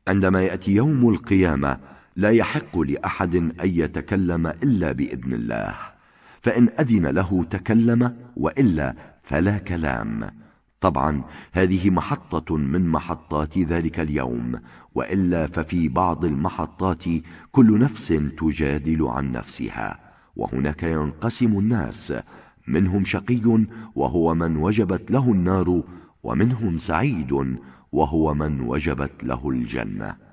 عندما يأتي يوم القيامة لا يحق لأحد أن يتكلم إلا بإذن الله، فإن أذن له تكلم، وإلا فلا كلام. طبعا هذه محطة من محطات ذلك اليوم، وإلا ففي بعض المحطات كل نفس تجادل عن نفسها، وهناك ينقسم الناس، منهم شقي وهو من وجبت له النار، ومنهم سعيد وهو من وجبت له الجنة.